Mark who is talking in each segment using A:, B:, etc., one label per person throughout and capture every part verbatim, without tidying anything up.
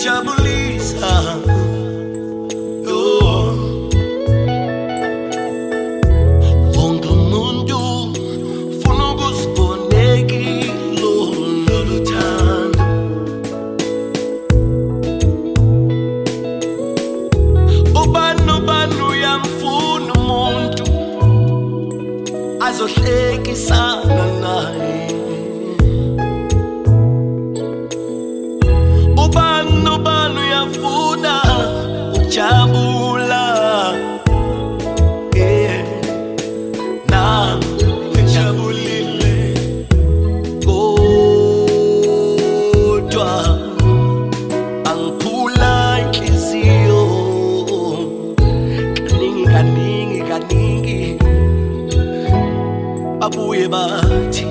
A: ungijabulisa. Wonke umuntu ufuna ukuziboneka lolu thando. Ubani ubani uyamfuna umuntu azohlekisana naye. Ubani ubani uyafuna ukujabula, yeah. Nami ngijabulile kodwa angiphula inhliziyo kaningi kaningi kaningi. Babuye bathi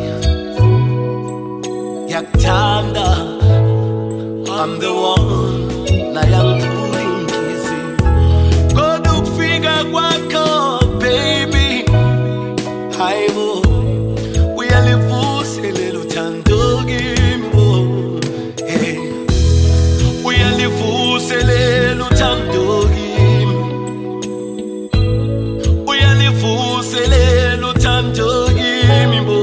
A: yakuthanda, I'm the one, nayangiphula inhliziyo. Kodwa ukufika kwakho baby, hayibo, uyalivuselela uthando kimi bo, hey. Uyalivuselela uthando kimi, uyalivuselela uthando kimi bo,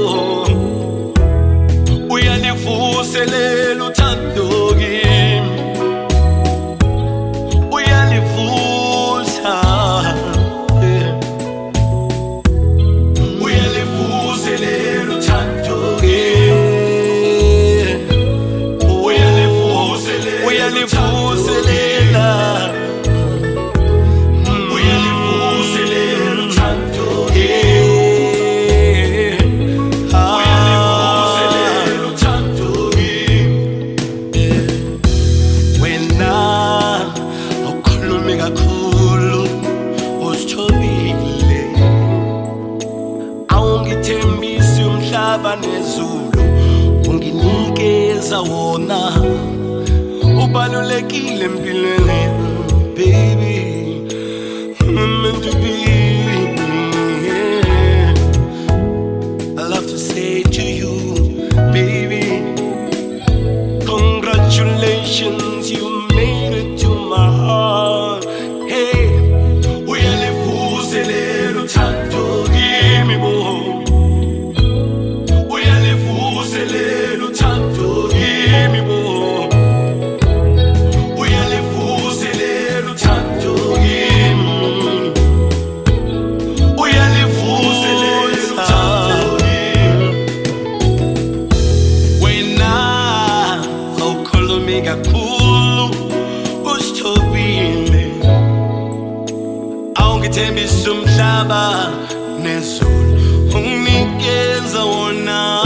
A: uyalivuselela uthando kimi, uyalivusa, yeah. Uyalivuselela uthando kimi, uyalivuselela, uyalivuselela, uyalivuselela uthando kimi, uyalivuselela uthando kimi. Wena awukhulumi kakhulu usithobile, awungithembisi umhlaba nezulu, unginikeza wona. Ubalulekile empilweni baby, I'm meant to be, yeah. I love to say to you baby, congratulations, you made it to my heart. Hey, uyalivuselela uthando kimi bo, uyalivuselela uthando kimi bo, uyalivuselela uthando kimi, uyalivuselela uthando kimi. Wena awukhulumi kakhulu usithobile, awungithembisi umhlaba nezulu, unginikeza wona.